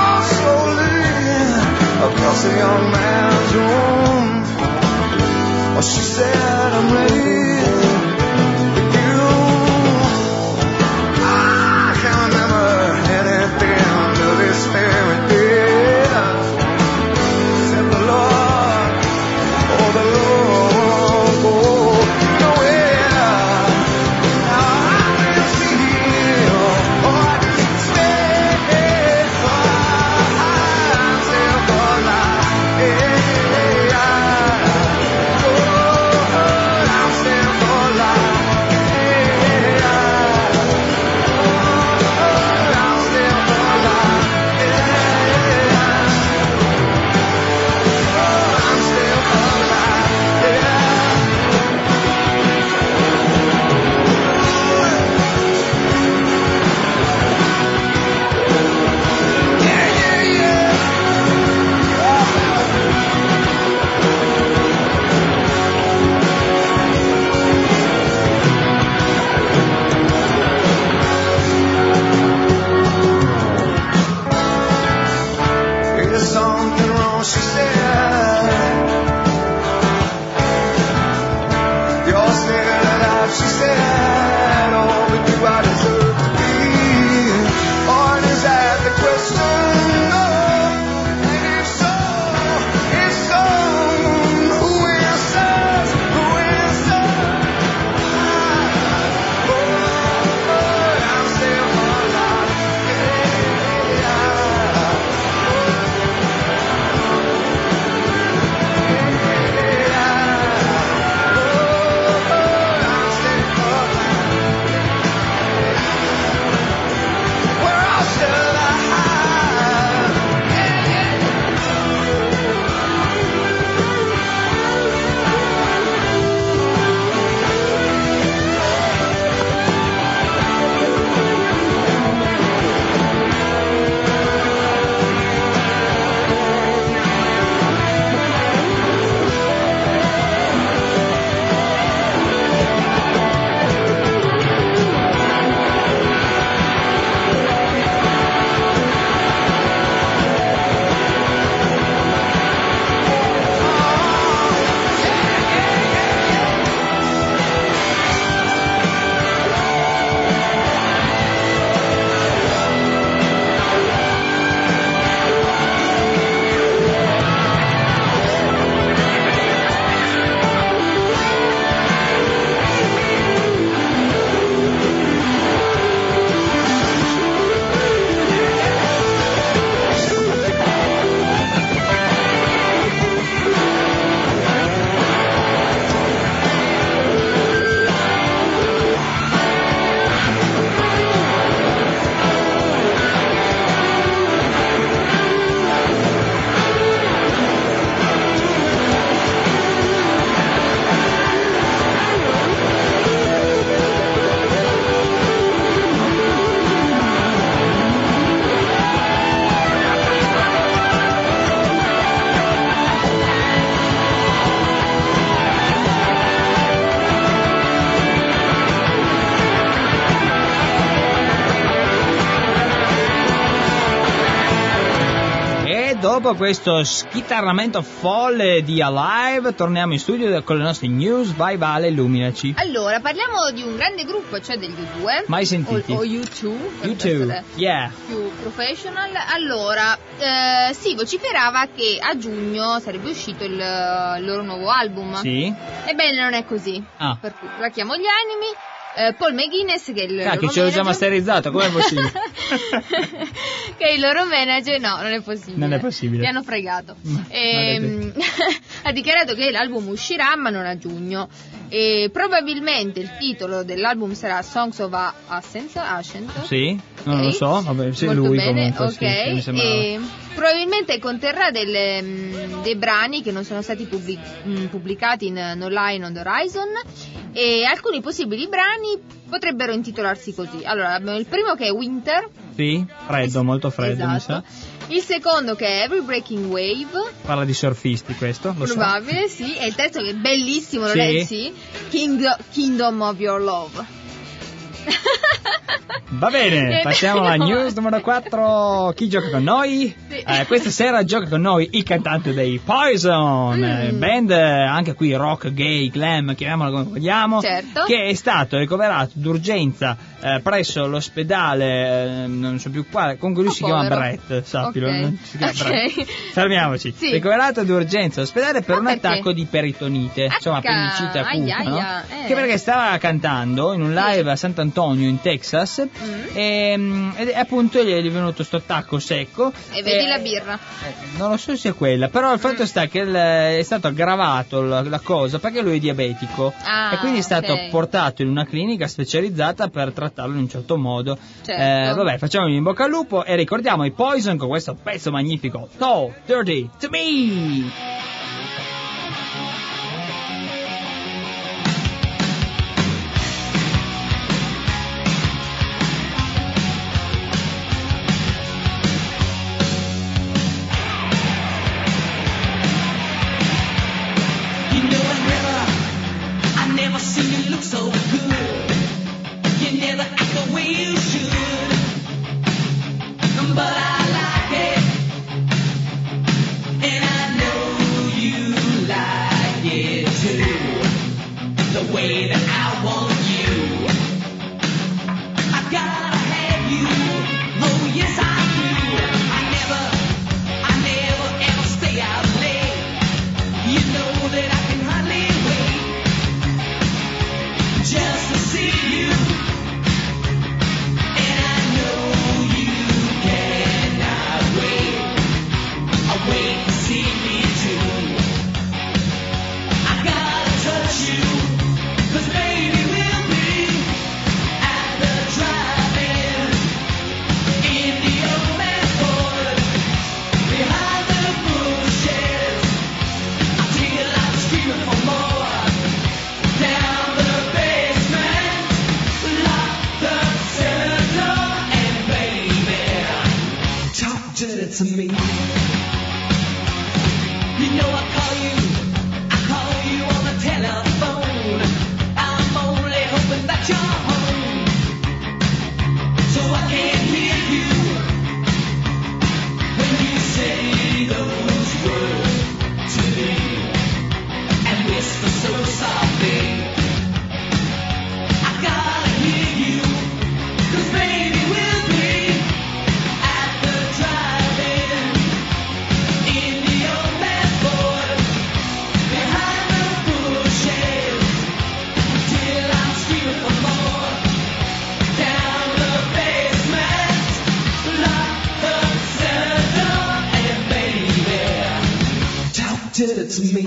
Speaker 2: dopo questo schitarramento folle di Alive torniamo in studio con le nostre news. Vai Vale, illuminaci.
Speaker 3: Allora, parliamo di un grande gruppo, cioè degli U due.
Speaker 2: Mai sentiti?
Speaker 3: O, o U due.
Speaker 2: U due, yeah.
Speaker 3: Più professional. Allora, eh, si vociferava che a giugno sarebbe uscito il, il loro nuovo album.
Speaker 2: Sì.
Speaker 3: Ebbene, non è così.
Speaker 2: Ah.
Speaker 3: Per cui plachiamo gli animi. Eh, Paul McGuinness, che è il
Speaker 2: ah,
Speaker 3: loro
Speaker 2: che ce l'ho già
Speaker 3: manager,
Speaker 2: masterizzato, com'è possibile?
Speaker 3: che è il loro manager, no, non è possibile.
Speaker 2: Non è possibile.
Speaker 3: Mi hanno fregato.
Speaker 2: Ma,
Speaker 3: E, ha dichiarato che l'album uscirà, ma non a giugno. E probabilmente il titolo dell'album sarà Songs of Ascent. Ascent.
Speaker 2: Sì, non
Speaker 3: okay.
Speaker 2: lo so, vabbè, sì,
Speaker 3: Molto
Speaker 2: lui
Speaker 3: bene,
Speaker 2: comunque.
Speaker 3: ok.
Speaker 2: Sì, mi sembrava.
Speaker 3: E probabilmente conterrà delle, mh, dei brani che non sono stati pubblic- mh, pubblicati in No Line on the Horizon, e alcuni possibili brani potrebbero intitolarsi così. Allora, abbiamo il primo che è Winter.
Speaker 2: Sì, freddo, molto freddo,
Speaker 3: esatto.
Speaker 2: mi sa.
Speaker 3: Il secondo che è Every Breaking Wave.
Speaker 2: Parla di surfisti questo, lo
Speaker 3: Probabile,
Speaker 2: so.
Speaker 3: sì. E il terzo che è bellissimo, lo
Speaker 2: Sì.
Speaker 3: leggi? King- Kingdom of Your Love.
Speaker 2: Va bene, passiamo alla news numero quattro. Chi gioca con noi?
Speaker 3: Sì.
Speaker 2: Eh, questa sera gioca con noi il cantante dei Poison,
Speaker 3: Mm.
Speaker 2: eh, band eh, anche qui rock, gay, glam, chiamiamola come vogliamo,
Speaker 3: Certo.
Speaker 2: che è stato ricoverato d'urgenza eh, presso l'ospedale, eh, non so più quale, comunque lui
Speaker 3: Oh,
Speaker 2: si chiama
Speaker 3: povero.
Speaker 2: Brett, sappilo,
Speaker 3: Ok.
Speaker 2: non si chiama
Speaker 3: Ok.
Speaker 2: Brett. Fermiamoci.
Speaker 3: Sì.
Speaker 2: Ricoverato d'urgenza all'ospedale per
Speaker 3: Ma
Speaker 2: un
Speaker 3: perché?
Speaker 2: attacco di peritonite, insomma
Speaker 3: Acca,
Speaker 2: appendicite acuta,
Speaker 3: aia,
Speaker 2: no?
Speaker 3: aia, eh.
Speaker 2: Che perché stava cantando in un live a Sant'Antonio in Texas
Speaker 3: Mm.
Speaker 2: e, mm, ed è appunto gli è venuto sto attacco secco.
Speaker 3: E vedi
Speaker 2: e-
Speaker 3: la birra.
Speaker 2: eh, non lo so se è quella, però il fatto
Speaker 3: Mm.
Speaker 2: sta che il- è stato aggravato la, la cosa perché lui è diabetico
Speaker 3: Ah,
Speaker 2: e quindi è stato
Speaker 3: ok.
Speaker 2: portato in una clinica specializzata per trattarlo in un certo modo.
Speaker 3: Certo.
Speaker 2: Eh, vabbè, facciamogli in bocca al lupo e ricordiamo i Poison con questo pezzo magnifico, So Dirty to Me.
Speaker 1: You know I never, I never seen you look so good. You never act the way you should, but I like it, and I know you like it too. The way that I want you, I gotta have you. Oh yes I do. I never, I never ever stay out late. You know that I can hardly wait just to see you, and I know you cannot wait. I wait to see me too. I gotta touch you, 'cause baby we'll be at the drive-in in the old man's Ford behind the bushes. Till I'm screaming for more. Down the basement, lock the cellar door, and baby, talk dirty to me. You know I call you, I call you on the telephone. I'm only hoping that you're home, so I can hear you when you say those words to me. And whisper so softly, I gotta hear you, 'cause baby we'll be at the drive-in in the old man's Ford behind the bushes till I'm screaming for more. Down the basement, lock the cellar door, and baby, talk dirty to me.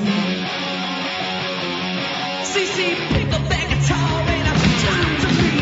Speaker 1: C C, pick up that guitar and I'm talking to me.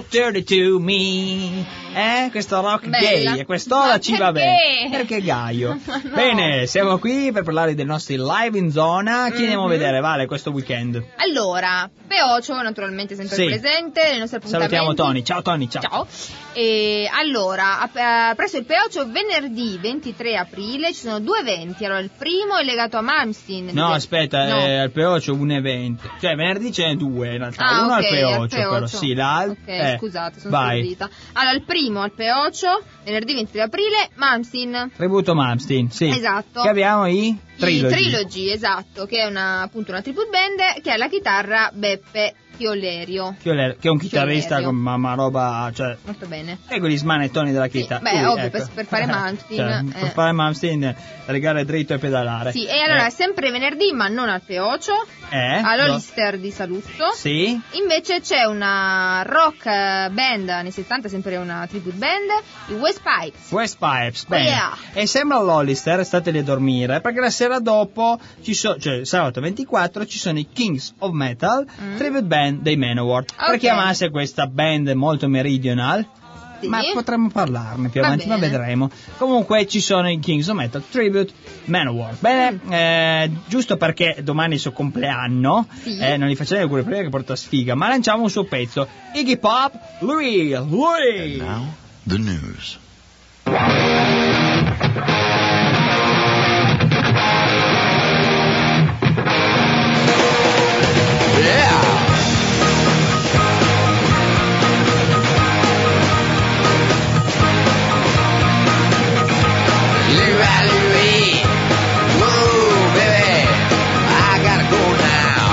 Speaker 2: four thirty-two me. Eh, questo rock
Speaker 3: Bella.
Speaker 2: gay, e quest'ora
Speaker 3: Ma
Speaker 2: ci va
Speaker 3: perché?
Speaker 2: bene. Perché gaio?
Speaker 3: No.
Speaker 2: Bene, siamo qui per parlare dei nostri live in zona. Chi andiamo a
Speaker 3: Mhm.
Speaker 2: vedere, Vale, questo weekend?
Speaker 3: Allora, Peocio naturalmente sempre
Speaker 2: Sì.
Speaker 3: presente nei nostri appuntamenti.
Speaker 2: Salutiamo Tony. Ciao Tony, ciao.
Speaker 3: Ciao. E allora, a- a- presso il Peocio venerdì ventitré aprile ci sono due eventi. Allora, il primo è legato a Malmsteen.
Speaker 2: No,
Speaker 3: Di-
Speaker 2: aspetta,
Speaker 3: no.
Speaker 2: eh, al Peocio un evento. Cioè, venerdì ce n'è due in realtà.
Speaker 3: Ah,
Speaker 2: Uno
Speaker 3: ok,
Speaker 2: al Peocio,
Speaker 3: al
Speaker 2: però.
Speaker 3: Peocio.
Speaker 2: Sì, l'altro.
Speaker 3: Ok, scusate, sono
Speaker 2: vai.
Speaker 3: stordita. Allora, il primo al Peocio, venerdì ventitré aprile, Malmsteen.
Speaker 2: Tributo Malmsteen, sì.
Speaker 3: Esatto.
Speaker 2: Che abbiamo i Trilogy.
Speaker 3: I Trilogy, esatto, che è una, appunto una tribute band che ha la chitarra Beppe Chiolerio.
Speaker 2: Che è un chitarrista
Speaker 3: Chiolerio.
Speaker 2: con mamma roba, cioè...
Speaker 3: Molto bene.
Speaker 2: E con gli smanettoni della
Speaker 3: Sì,
Speaker 2: chitarra.
Speaker 3: beh,
Speaker 2: Lui,
Speaker 3: ovvio,
Speaker 2: ecco.
Speaker 3: per, per fare Malmsteen.
Speaker 2: Cioè, per
Speaker 3: eh.
Speaker 2: fare Malmsteen, rigare dritto e pedalare.
Speaker 3: Sì, e allora
Speaker 2: Eh,
Speaker 3: sempre venerdì, ma non al Peocio,
Speaker 2: eh,
Speaker 3: all'Olister di Saluzzo.
Speaker 2: Sì.
Speaker 3: Invece c'è una rock eh, band anni settanta, sempre una tribute band, i West Pipes.
Speaker 2: West Pipes, bene.
Speaker 3: Oh, yeah.
Speaker 2: E sembra l'Hollister, stateli a dormire, perché la sera dopo, ci so, cioè sabato ventiquattro, ci sono i Kings of Metal,
Speaker 3: Mm.
Speaker 2: tribute band dei Manowar.
Speaker 3: Ok.
Speaker 2: Per chiamarsi questa band molto meridional,
Speaker 3: Sì.
Speaker 2: ma potremmo parlarne più
Speaker 3: Va
Speaker 2: avanti, ma
Speaker 3: bene.
Speaker 2: vedremo. Comunque ci sono i Kings of Metal, tribute Manowar. Bene,
Speaker 3: Mm.
Speaker 2: eh, giusto perché domani è il suo compleanno,
Speaker 3: Sì.
Speaker 2: eh, non gli facciamo gli auguri prima che porta sfiga, ma lanciamo un suo pezzo. Iggy Pop, lui, lui.
Speaker 5: Now, the news. Yeah! Louie, Louie. Whoa, baby, I gotta go now.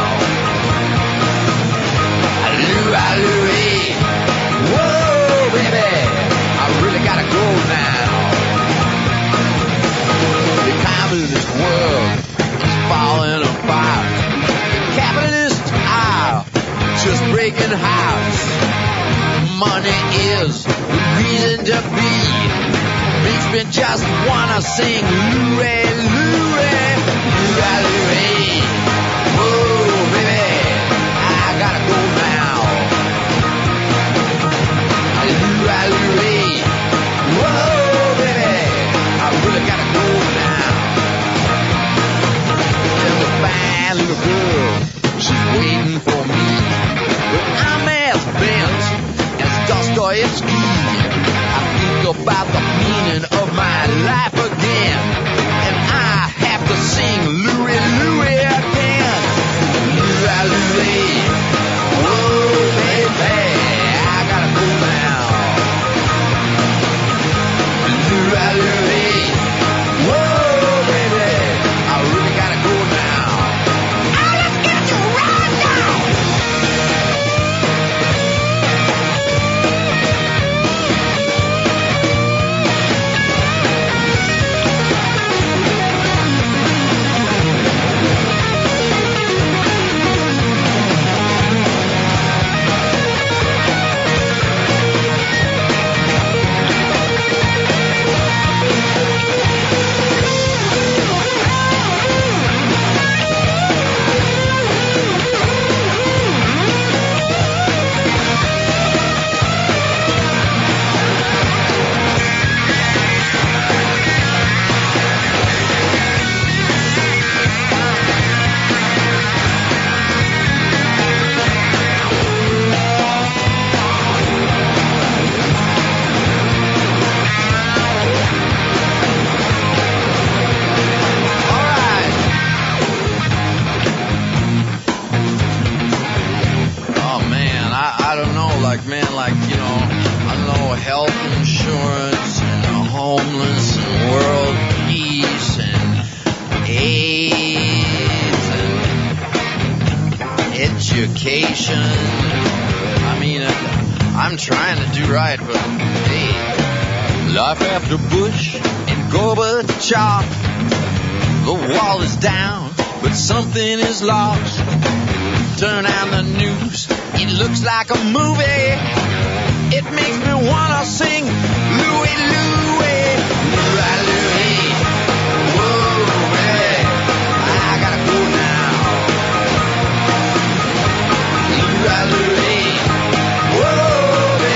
Speaker 5: Louie, Louie. Whoa, baby, I really gotta go now. The capitalist world is falling apart. The capitalist aisle just breaking hearts. Money is the reason to be. Makes me just wanna sing Louie, Louie, Louie, Louie. Whoa, baby, I gotta go now. Louie, Louie. Whoa, baby, I really gotta go now. There's a fine little girl, she's waiting for me. But I'm as bent as Dostoevsky. I think about the meaning of my life again, and I have to sing Louie, Louie again. Louie, Louie. Whoa, baby, I gotta go now. Louie, Louie. Whoa, baby, I really gotta go now. Oh, let's get you right now. All right. Oh man, I, I don't know, like man, like you know, I don't know, health insurance and homeless and world peace and AIDS and education. I mean, uh, I'm trying to do right, but hey, life after Bush and Gorbachev. The wall is down, but something is lost. Turn on the news, it looks like a movie. It makes me wanna sing Louie, Louie, Louie, Louie. Whoa, baby, I gotta go now. Louie, Louie. Whoa,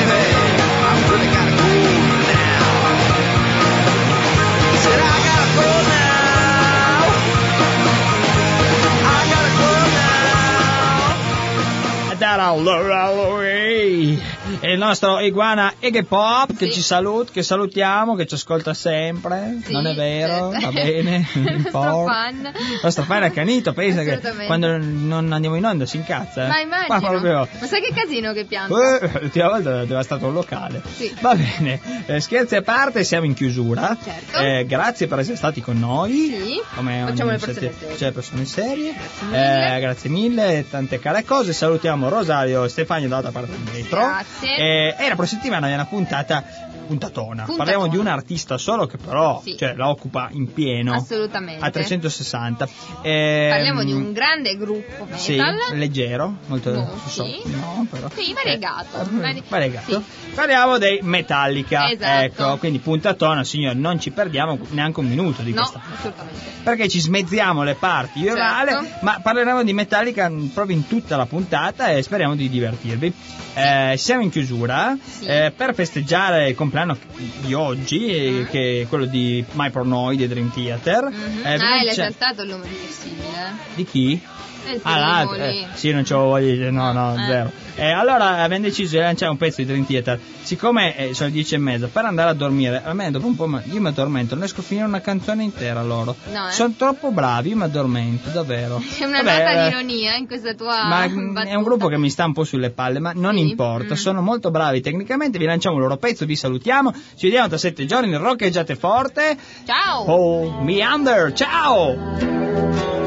Speaker 2: cara Lorelei e il nostro iguana Iggy Pop che
Speaker 3: Sì.
Speaker 2: ci saluta, che salutiamo, che ci ascolta sempre.
Speaker 3: Sì,
Speaker 2: Non è vero?
Speaker 3: certo.
Speaker 2: Va bene. non
Speaker 3: Il nostro
Speaker 2: importa.
Speaker 3: fan.
Speaker 2: Il nostro fan è accanito, pensa che
Speaker 3: Assolutamente.
Speaker 2: quando non andiamo in onda si incazza. eh.
Speaker 3: Ma immagino.
Speaker 2: Ma proprio.
Speaker 3: Ma sai che casino che pianta?
Speaker 2: Eh, l'ultima volta aveva stato un locale.
Speaker 3: Sì.
Speaker 2: Va bene, eh, scherzi a parte, siamo in chiusura.
Speaker 3: Certo.
Speaker 2: Eh, grazie per essere stati con noi.
Speaker 3: Sì.
Speaker 2: Come ogni
Speaker 3: Facciamo le persone
Speaker 2: sette-
Speaker 3: serie.
Speaker 2: cioè, persone serie.
Speaker 3: Grazie mille.
Speaker 2: Eh, grazie mille, tante care cose. Salutiamo Rosario e Stefania dall'altra parte del vetro.
Speaker 3: Grazie.
Speaker 2: Eh, e la prossima settimana è una puntata puntatona.
Speaker 3: Puntatona.
Speaker 2: Parliamo di un artista solo che però
Speaker 3: Sì.
Speaker 2: cioè, la occupa in pieno.
Speaker 3: Assolutamente.
Speaker 2: A trecentosessanta. Eh,
Speaker 3: Parliamo di un grande gruppo metal.
Speaker 2: Sì, leggero, molto
Speaker 3: No,
Speaker 2: non so,
Speaker 3: sì.
Speaker 2: no, però.
Speaker 3: Sì, variegato.
Speaker 2: Eh,
Speaker 3: Vari-
Speaker 2: variegato.
Speaker 3: sì.
Speaker 2: Parliamo dei Metallica.
Speaker 3: Esatto.
Speaker 2: Ecco, quindi puntatona, signori, non ci perdiamo neanche un minuto di
Speaker 3: No,
Speaker 2: questa.
Speaker 3: assolutamente.
Speaker 2: Perché ci smezziamo le parti, io e
Speaker 3: Certo.
Speaker 2: Vale, ma parleremo di Metallica mh, proprio in tutta la puntata e speriamo di divertirvi. Eh, siamo in chiusura
Speaker 3: Sì.
Speaker 2: eh, per festeggiare il compleanno di oggi, eh,
Speaker 3: Mm.
Speaker 2: che è quello di My Pornoid e Dream Theater.
Speaker 3: Mhm.
Speaker 2: Eh,
Speaker 3: ah,
Speaker 2: dove
Speaker 3: l'hai
Speaker 2: c'è-
Speaker 3: saltato il nome di possibile.
Speaker 2: Di chi?
Speaker 3: Eh, il
Speaker 2: Ah,
Speaker 3: primo
Speaker 2: l'altro,
Speaker 3: lì.
Speaker 2: eh, sì, non c'avevo voglia di dire, no, no,
Speaker 3: Eh.
Speaker 2: zero. Eh, allora abbiamo deciso di lanciare un pezzo di Dream Theater. Siccome eh, sono le dieci e mezza, per andare a dormire, a me dopo un po' ma- io mi addormento, non riesco a finire una canzone intera loro.
Speaker 3: No, eh.
Speaker 2: Sono troppo bravi, io mi addormento, davvero.
Speaker 3: È una
Speaker 2: Vabbè,
Speaker 3: nota di
Speaker 2: eh,
Speaker 3: ironia in questa tua
Speaker 2: ma mm,
Speaker 3: battuta.
Speaker 2: è un gruppo che mi sta un po' sulle palle, ma non
Speaker 3: Sì?
Speaker 2: importa,
Speaker 3: Mm.
Speaker 2: sono molto bravi tecnicamente, vi lanciamo il loro pezzo, vi salutiamo, ci vediamo tra sette giorni, roccheggiate forte.
Speaker 3: Ciao!
Speaker 2: Oh, Meander, ciao!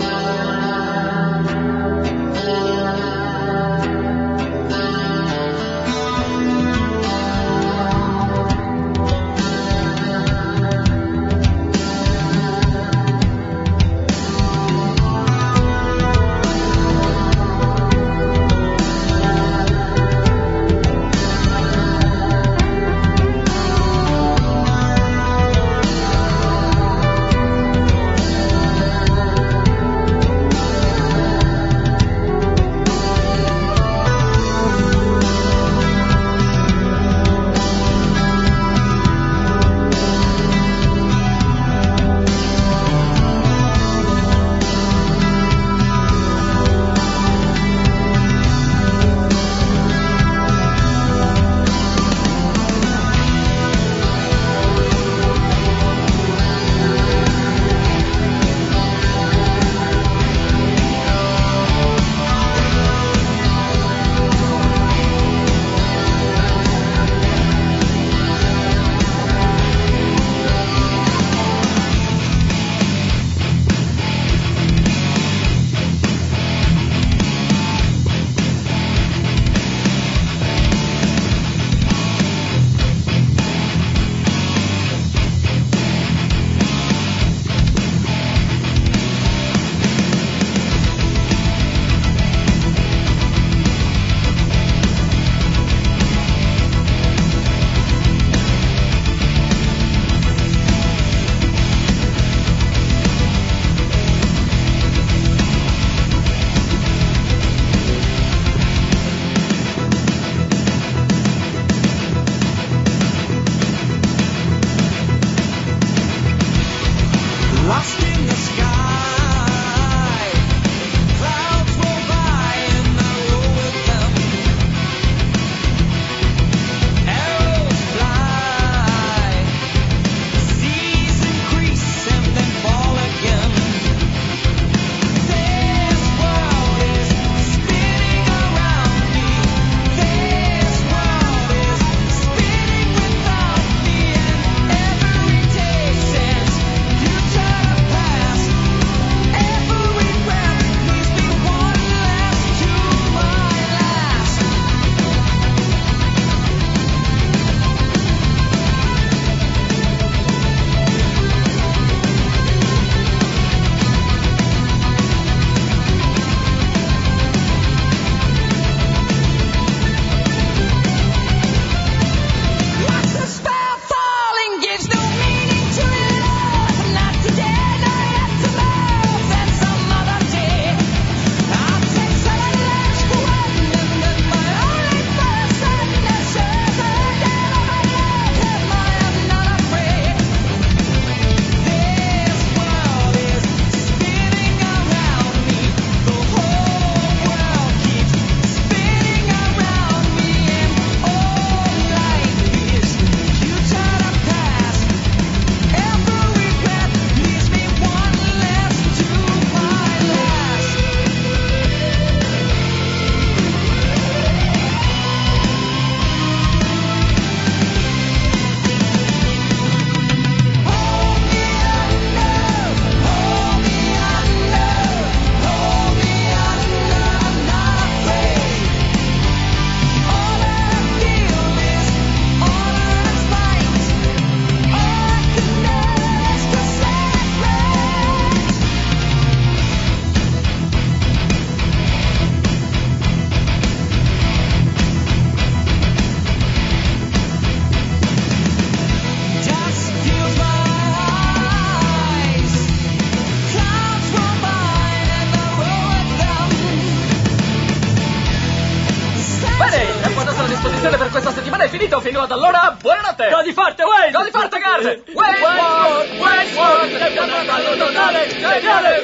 Speaker 6: D'accordo, allora, buonanotte! Godi forte, Wayne! Godi forte, Garden! Wayne, Wayne, Wayne, Wayne, totale, geniale!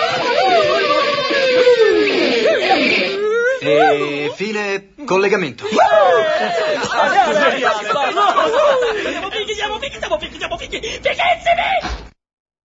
Speaker 7: E fine collegamento.
Speaker 6: Andiamo, picchi, andiamo, picchi, andiamo, picchi, andiamo, picchi, andiamo, picchi, picchissimi!